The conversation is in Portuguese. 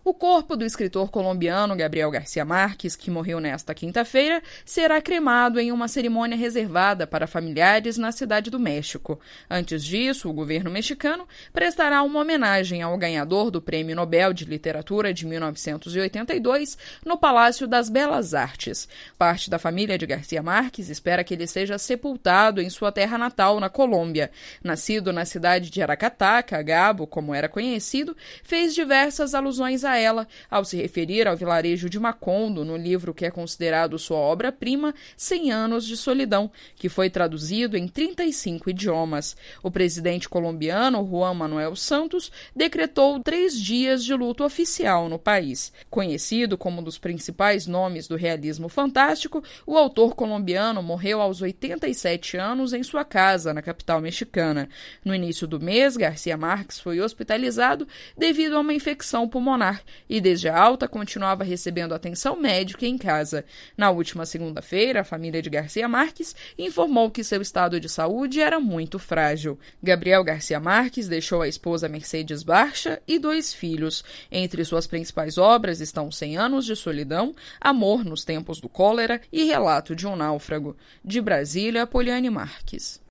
O corpo do escritor colombiano Gabriel García Márquez, que morreu nesta quinta-feira, será cremado em uma cerimônia reservada para familiares na Cidade do México. Antes disso, o governo mexicano prestará uma homenagem ao ganhador do Prêmio Nobel de Literatura de 1982 no Palácio das Belas Artes. Parte da família de García Márquez espera que ele seja sepultado em sua terra natal, na Colômbia. Nascido na cidade de Aracatá, Cagabo, como era conhecido, fez diversas alusões a ela, ao se referir ao vilarejo de Macondo, no livro que é considerado sua obra-prima, 100 Anos de Solidão, que foi traduzido em 35 idiomas. O presidente colombiano, Juan Manuel Santos, decretou 3 dias de luto oficial no país. Conhecido como um dos principais nomes do realismo fantástico, o autor colombiano morreu aos 87 anos em sua casa, na capital mexicana. No início do mês, García Márquez foi hospitalizado devido a uma infecção pulmonar e, desde a alta, continuava recebendo atenção médica em casa. Na última segunda-feira, a família de García Márquez informou que seu estado de saúde era muito frágil. Gabriel García Márquez deixou a esposa Mercedes Barcha e 2 filhos. Entre suas principais obras estão 100 Anos de Solidão, Amor nos Tempos do Cólera e Relato de um Náufrago. De Brasília, Poliane Marques.